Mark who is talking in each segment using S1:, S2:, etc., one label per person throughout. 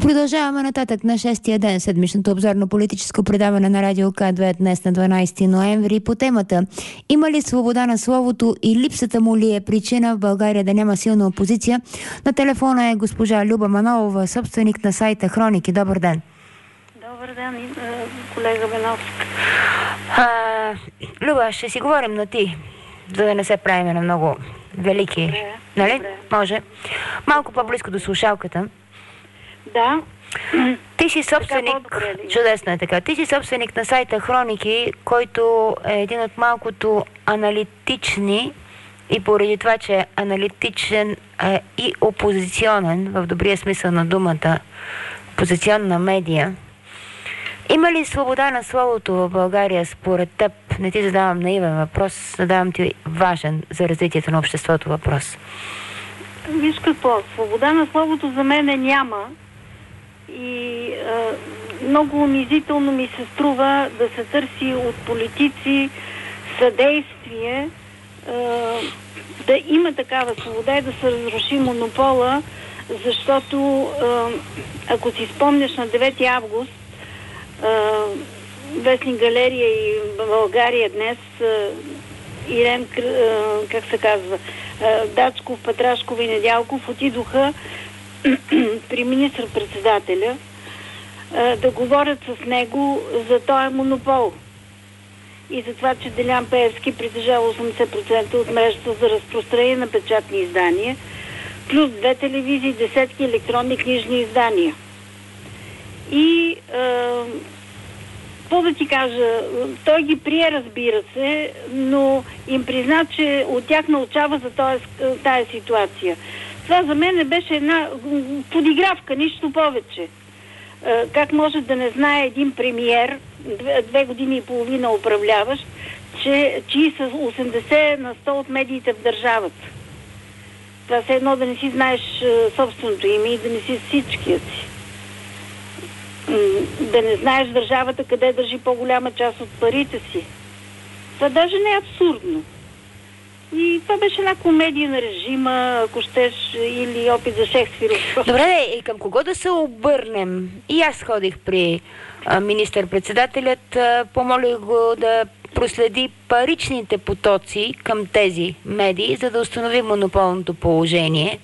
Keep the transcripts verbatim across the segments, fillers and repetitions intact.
S1: Продължаваме нататък на шестия ден седмичното обзорно политическо предаване на Радио К две днес на дванайсети ноември по темата: има ли свобода на словото и липсата му ли е причина в България да няма силна опозиция? На телефона е госпожа Люба Манолова, собственик на сайта Хроники. Добър ден.
S2: Добър ден, колега Беновска.
S1: А, Люба, ще си говорим на ти, за да не се правим на много велики.
S2: Добре,
S1: нали?
S2: добре.
S1: Може. Малко по-близко до слушалката.
S2: Да.
S1: Ти си собственик, чудесно е така, ти си собственик на сайта Хроники, който е един от малкото аналитични и поради това, че е аналитичен е и опозиционен, в добрия смисъл на думата, опозиционна медия. Има ли свобода на словото в България според теб? Не ти задавам наивен въпрос, задавам ти важен за развитието на обществото въпрос.
S2: Виж какво, свобода на словото за мен няма и а, много унизително ми се струва да се търси от политици съдействие а, да има такава свобода и да се разруши монопола, защото а, ако си спомняш на девети август а, вестник Галерия и България днес, а, Ирен, а, как се казва, а, Дачков, Петрашков и Недялков отидоха при министър-председателя а, да говорят с него за този монопол и за това, че Делян Пеевски притежава осемдесет процента от мрежата за разпространение на печатни издания, плюс две телевизии, десетки електронни книжни издания. И какво да ти кажа, той ги прие, разбира се, но им призна, че от тях научава за тази, тая ситуация. Това за мен беше една подигравка, нищо повече. Как може да не знае един премиер, две, две години и половина управляващ, че чии са осемдесет на сто от медиите в държавата. Това все едно да не си знаеш собственото име и да не си всичкият си. Да не знаеш държавата къде държи по-голяма част от парите си. Това даже не е абсурдно. И това беше една комедия на режима, ако щеш, или опит за Шекспиров.
S1: Добре, и към кого да се обърнем? И аз ходих при а, министър-председателят, а, помолих го да проследи паричните потоци към тези медии, за да установи монополното положение.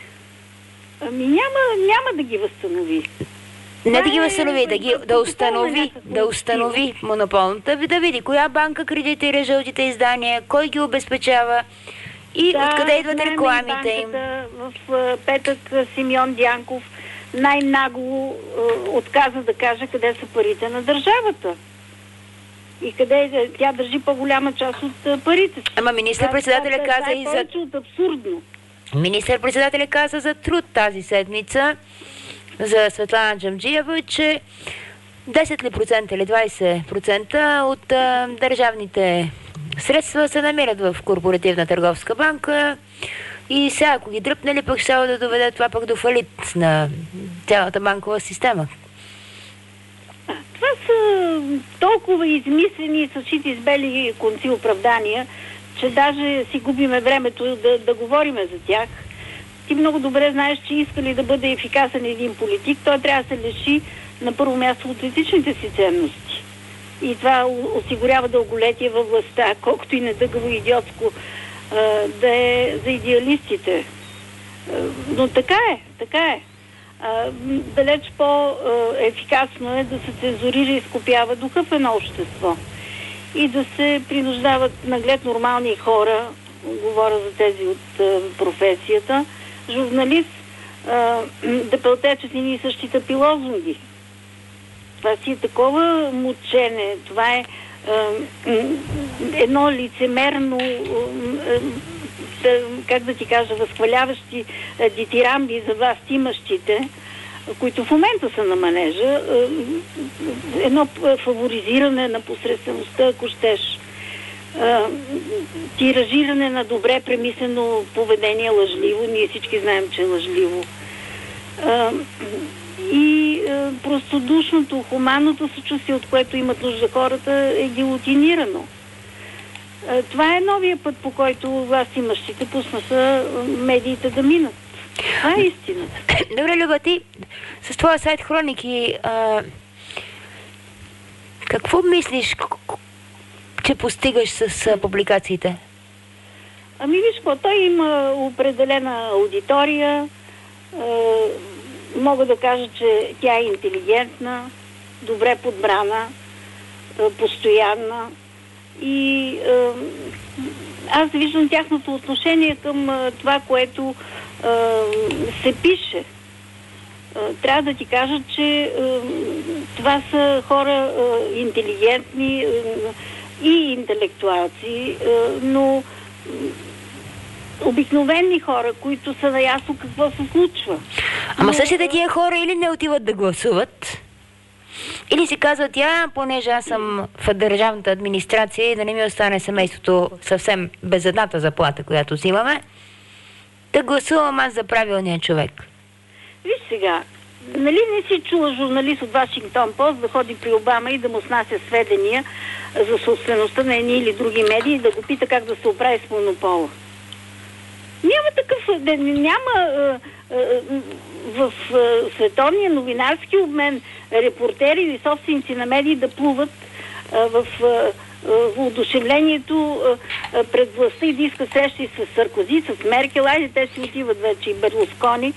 S2: Ами няма, няма да ги възстанови.
S1: Не да ги възстанови, да, ги, да установи, да установи монополната, да види коя банка кредитира жълтите издания, кой ги обезпечава и
S2: да,
S1: откъде идват рекламите им.
S2: В uh, петък Симеон Дянков най-нагло uh, отказа да каже къде са парите на държавата. И къде тя държи по-голяма част от uh, парите си.
S1: Ама министър-председателя
S2: да,
S1: каза
S2: да,
S1: и за...
S2: от абсурдно.
S1: Министър-председателя каза за труд тази седмица за Светлана Джамджиева, че десет ли процента или двайсет процента от а, държавните средства се намират в Корпоративна търговска банка и сега, ако ги дръпнали, пък ще да доведе това пък до фалит на цялата банкова система.
S2: А, това са толкова измислени с шити с бели конци оправдания, че даже си губиме времето да, да говориме за тях. Ти много добре знаеш, че искали да бъде ефикасен един политик, той трябва да се лиши на първо място от етичните си ценности. И това осигурява дълголетие във властта, колкото и недъгаво идиотско а, да е за идеалистите. А, но така е, така е. А, далеч по-ефикасно е да се цензурира и изкопява духа в едно общество. И да се принуждават наглед нормални хора, говоря за тези от а, професията, журналист, а, да пълтечат и същите пилозунги. Това си е такова мучене. Това е а, едно лицемерно, а, как да ти кажа, възхваляващи а, дитирамби за власт имащите, които в момента са на манежа, а, едно фаворизиране на посредствеността, ако щеш. Uh, тиражиране на добре премислено поведение лъжливо. Ние всички знаем, че е лъжливо. Uh, и uh, простодушното, хуманното съчувствие, от което имат нужда хората, е гилотинирано. Uh, това е новия път, по който властимащите пуснаха медиите да минат. Това е истината.
S1: Добре, Люба, ти с твоя сайт Хроники, а, какво мислиш, че постигаш с а, публикациите?
S2: Ами виж какво, той има определена аудитория. А, мога да кажа, че тя е интелигентна, добре подбрана, а, постоянна и а, аз виждам тяхното отношение към а, това, което а, се пише. А, трябва да ти кажа, че а, това са хора а, интелигентни а, и интелектуалци, а, но обикновени хора, които са наясно какво се случва.
S1: Ама
S2: но...
S1: същите тия хора или не отиват да гласуват, или си казват, я, понеже аз съм в държавната администрация и да не ми остане семейството съвсем без едната заплата, която си имаме, да гласувам аз за правилния човек.
S2: Виж сега, нали не си чула журналист от Вашингтон Пост да ходи при Обама и да му снася сведения за собствеността на едни или други медии и да го пита как да се оправи с монопола? Няма такъв, няма в световния новинарски обмен репортери или собственици на медии да плуват в воодушевлението пред властта и да искат срещи с Саркози, с Меркел, айде те си отиват вече и Берлускони,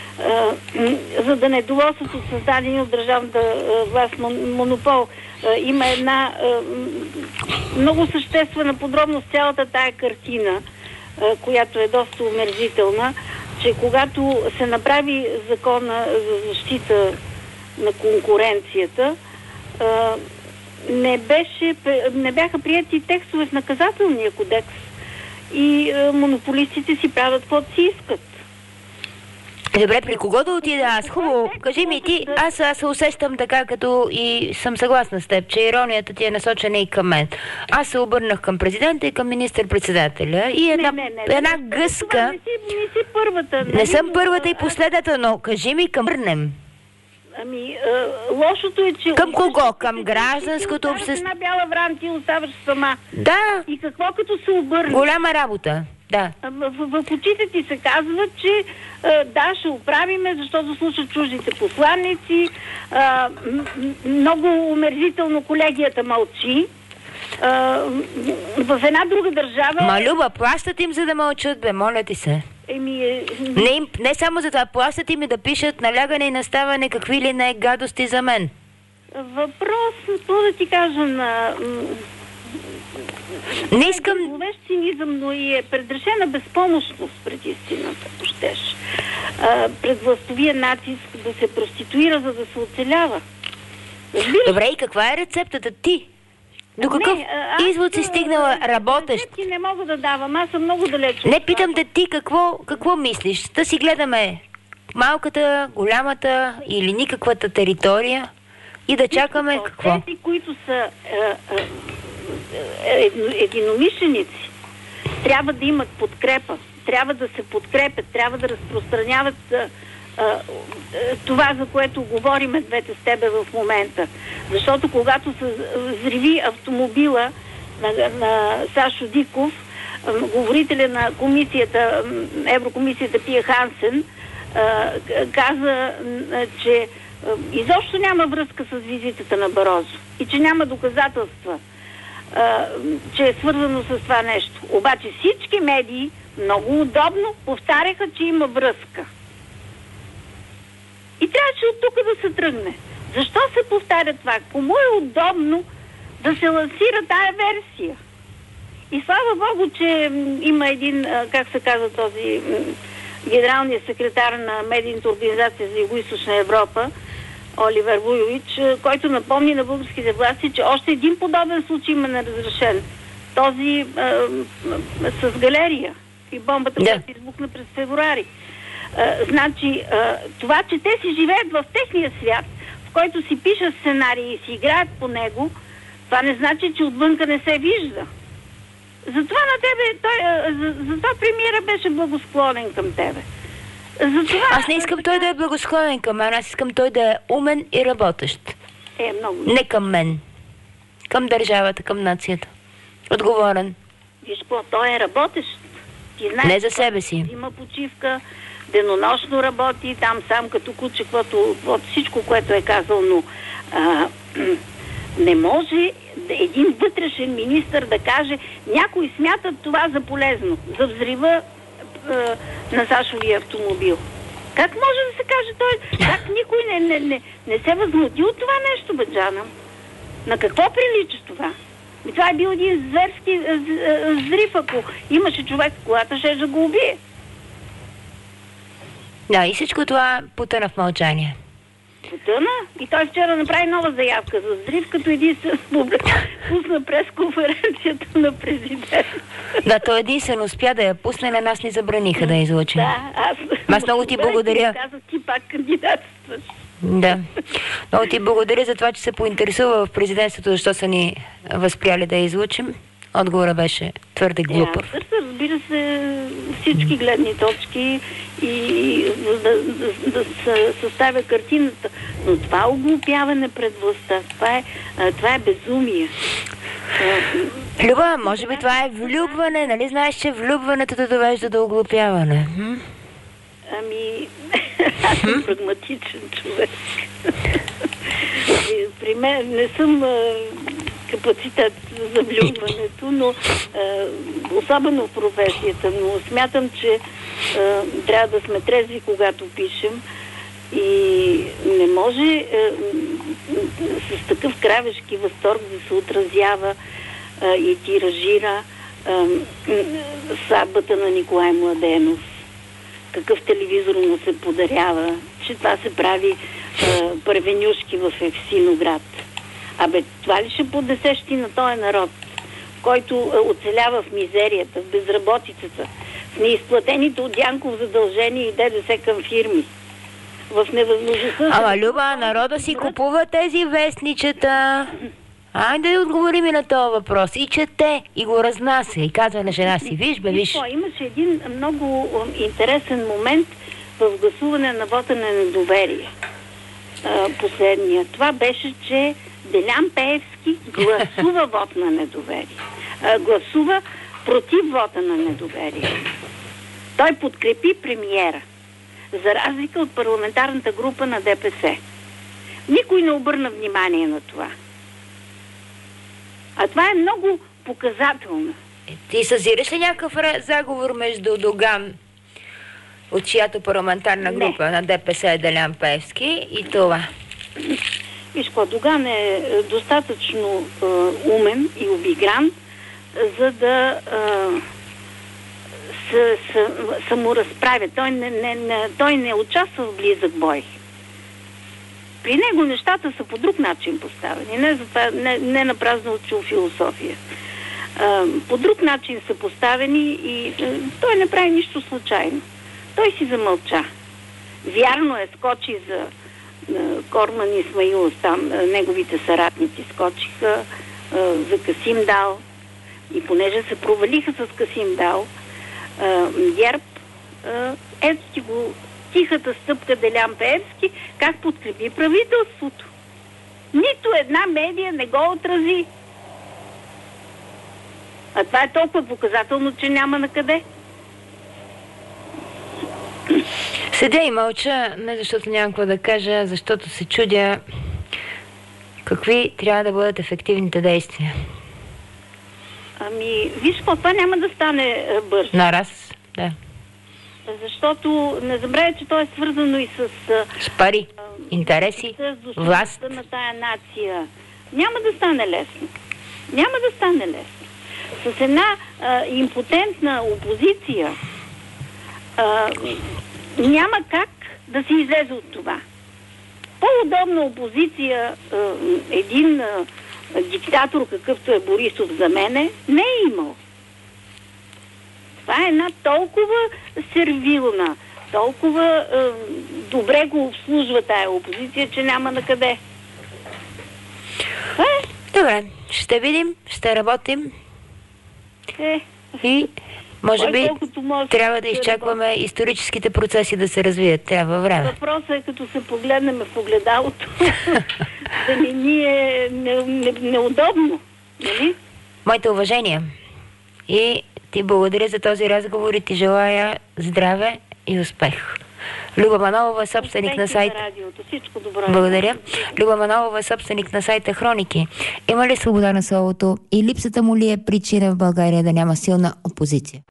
S2: за да не доволстват от създадени от държавната власт монопол. Има една много съществена подробност цялата тая картина, която е доста омерзителна, че когато се направи закона за защита на конкуренцията, не, беше, не бяха приети текстове в наказателния кодекс и монополистите си правят каквото си искат.
S1: Добре, при кого да отида аз? Хубаво, кажи ми ти, аз, аз се усещам така, като и съм съгласна с теб, че иронията ти е насочена и към мен. Аз се обърнах към президента и към министър-председателя и една,
S2: не, не, не,
S1: една
S2: не,
S1: гъска...
S2: Не си, не си първата.
S1: Не съм първата и последната, но кажи ми към върнем.
S2: Ами, а, лошото е, че...
S1: Към кого? Към гражданското общество?
S2: Една бяла вран, ти оставаш сама.
S1: Да.
S2: И какво като се обърне?
S1: Голяма работа. Да.
S2: В, в, в очите ти се казва, че а, да, ще оправиме, защото слушат чуждите посланници. А, м- много омерзително колегията мълчи. А, в една друга държава...
S1: Ма, Люба, плащат им за да мълчат, бе, моля ти се.
S2: Еми, е...
S1: не, им, не само за това, плащат им и да пишат налягане и наставане какви ли не гадости за мен.
S2: Въпрос, какво да ти кажа на...
S1: Не искам...
S2: Зловещ цинизъм, но и е предрешена безпомощност пред истината, ако щеш. А, пред властовия натиск да се проституира, за да се оцелява. Разбираш?
S1: Добре, и каква е рецептата ти? До какъв
S2: не, аз,
S1: извод си стигнала работещ?
S2: Рецепти не мога да давам, аз съм много далеч.
S1: Не, питам те ти какво, какво мислиш? Да си гледаме малката, голямата или никаквата територия и да чакаме какво?
S2: Тези, които са е, е, единомишленици, трябва да имат подкрепа, трябва да се подкрепят, трябва да разпространяват а, а, това, за което говориме двете с тебе в момента. Защото когато се взриви автомобила на, на Сашо Диков, говорителя на комисията, Еврокомисията Пия Хансен, а, каза, че изобщо няма връзка с визитата на Барозо и че няма доказателства, а, че е свързано с това нещо. Обаче всички медии много удобно повтаряха, че има връзка. И трябваше от тук да се тръгне. Защо се повтаря това? Кому е удобно да се лансира тая версия? И слава Богу, че има един, как се казва този генералният секретар на медийната организация за Югоизточна Европа, Оливер Вуйович, който напомни на българските власти, че още един подобен случай има неразрешен. Този а, а, с галерия и бомбата,
S1: да,
S2: която избухна през февруари. А, значи, а, това, че те си живеят в техния свят, в който си пишат сценарии и си играят по него, това не значи, че отвънка не се вижда. Затова на тебе, той, за, затова премиера беше благосклонен към тебе. Затова...
S1: Аз не искам той да е благосклонен към мен, аз искам той да е умен и работещ.
S2: Е, много.
S1: Не към мен. Към държавата, към нацията. Отговорен.
S2: Виж какво, той е работещ. Ти знаеш,
S1: не за себе си.
S2: Има почивка, денонощно работи, там сам като куче, каквото, от всичко, което е казал, но а, не може един вътрешен министър да каже, някой смятат това за полезно, за взрива а, на Сашовия автомобил. Как може да се каже той? Как никой не, не, не, не се възмути от това нещо, Баджана? На какво прилича това? И това е бил един зверски взрив, ако имаше човек в колата, ще да го убие.
S1: Да, и всичко това потъна в мълчание.
S2: Потъна? И той вчера направи нова заявка за взрив, като единствен пусна пресконференцията на президента.
S1: Да, той единствено успя да я пусне, на нас ни забраниха да я излучим.
S2: Да, аз...
S1: Аз много ти благодаря.
S2: Казах, ти пак кандидатстваш.
S1: Да. Много ти благодаря за това, че се поинтересува в президентството, защо са ни възприяли да я излучим. Отговорът беше твърде глупав.
S2: Да, разбира се, всички гледни точки и да, да, да се съставя картината. Но това е оглупяване пред властта. Това е, това е безумие.
S1: Люба, може би това е влюбване. Нали знаеш, че влюбването да довежда до оглупяване? Hm?
S2: Ами, аз съм прагматичен човек. При мен не съм а, капацитет за влюбването, но а, особено в професията, но смятам, че а, трябва да сме трезви, когато пишем и не може а, с такъв кравешки възторг да се отразява а, и тиражира а, сватбата на Николай Младенов. Какъв телевизор му се подарява, че това се прави е, първенюшки в Евсиноград. Абе, това ли ще поднесещи на този народ, който е, оцелява в мизерията, в безработицата, в неизплатените от Дянков задължения и ДДС към фирми, в невъзможността...
S1: Ама, Люба, народа си купува тези вестничета. Айде да отговорим и на този въпрос. И чете, и го разнася, и казва на жена си, виж бе, виж.
S2: Имаше един много интересен момент в гласуване на вота на недоверие. Последния. Това беше, че Делян Пеевски гласува вод на недоверие. Гласува против вота на недоверие. Той подкрепи премиера, за разлика от парламентарната група на ДПС. Никой не обърна внимание на това. А това е много показателно.
S1: Ти съзираш ли някакъв заговор между Доган, от чиято парламентарна група не. на ДПС е Делян Пеевски, и това?
S2: Виж какво, Доган е достатъчно е, умен и обигран, за да е, се, се, саморазправя. Той не, не, не, той не участва в близък бой. При него нещата са по друг начин поставени. Не, за това, не, не на празно учил философия. А, по друг начин са поставени и а, той не прави нищо случайно. Той си замълча. Вярно е, скочи за а, Корман Исмаилов, там а, неговите съратници скочиха а, за Касим Дал. И понеже се провалиха с Касим Дал, а, ГЕРБ, а, ето ти го тихата стъпка Делян Пеевски, как подкрепи правителството. Нито една медия не го отрази. А това е толкова показателно, че няма на къде.
S1: Седя и мълча, не защото нямам какво да кажа, защото се чудя какви трябва да бъдат ефективните действия.
S2: Ами, виж какво, това няма да стане бързо.
S1: На раз, да.
S2: Защото не забравя, че то е свързано и с...
S1: С пари, а, интереси, с власт.
S2: На тая нация. Няма да стане лесно. Няма да стане лесно. С една а, импотентна опозиция а, няма как да се излезе от това. По-удобна опозиция а, един а, диктатор, какъвто е Борисов за мене, не е имал. Това е една толкова сервилна, толкова е, добре го обслужва тая опозиция, че няма на къде. Това е.
S1: Добре, ще видим, ще работим.
S2: Е.
S1: И може би
S2: може
S1: трябва да изчакваме да историческите процеси да се развият. Трябва време.
S2: Въпросът е, като се погледнем в огледалото, да не ни е не, не, неудобно. Нали?
S1: Моите уважения. И ти благодаря за този разговор и ти желая здраве и успех. Люба Манолова е собственик на сайта...
S2: Всичко добро.
S1: Благодаря. Люба Манолова е собственик на сайта Хроники. Има ли свобода на словото и липсата му ли е причина в България да няма силна опозиция?